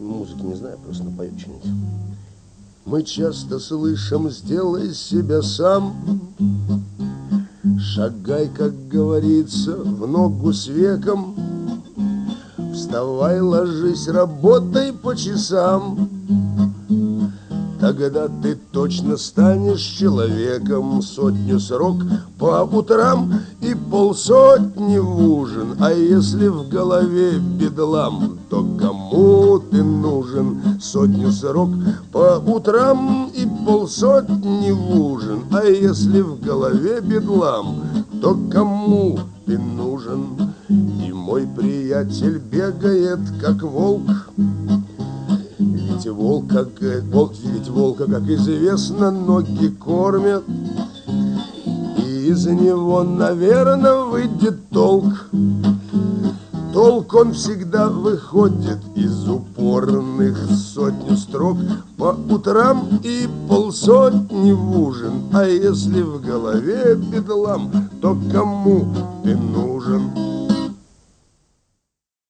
Музыки не знаю, просто напою что-нибудь. Мы часто слышим: сделай себя сам, шагай, как говорится, в ногу с веком, вставай, ложись, работай по часам. Тогда ты точно станешь человеком. Сотню срок по утрам и полсотни в ужин. А если в голове бедлам, то кому ты нужен? Сотню срок по утрам и полсотни в ужин. А если в голове бедлам, то кому ты нужен? И мой приятель бегает, как волк. Ведь волка, как известно, ноги кормят, и из него, наверное, выйдет толк. Толк он всегда выходит из упорных сотню строк по утрам и полсотни в ужин. А если в голове бедлам, то кому ты нужен?